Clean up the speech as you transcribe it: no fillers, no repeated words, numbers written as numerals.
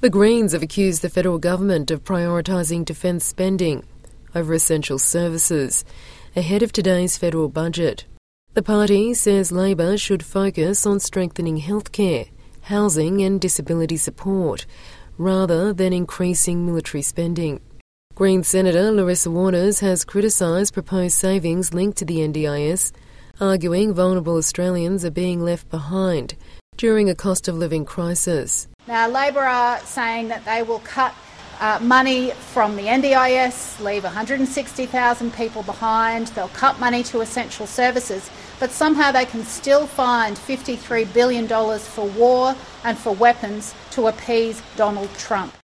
The Greens have accused the federal government of prioritising defence spending over essential services ahead of today's federal budget. The party says Labor should focus on strengthening healthcare, housing and disability support, rather than increasing military spending. Greens Senator Larissa Waters has criticised proposed savings linked to the NDIS, arguing vulnerable Australians are being left behind during a cost of living crisis. Now, Labor are saying that they will cut money from the NDIS, leave 160,000 people behind, they'll cut money to essential services, but somehow they can still find $53 billion for war and for weapons to appease Donald Trump.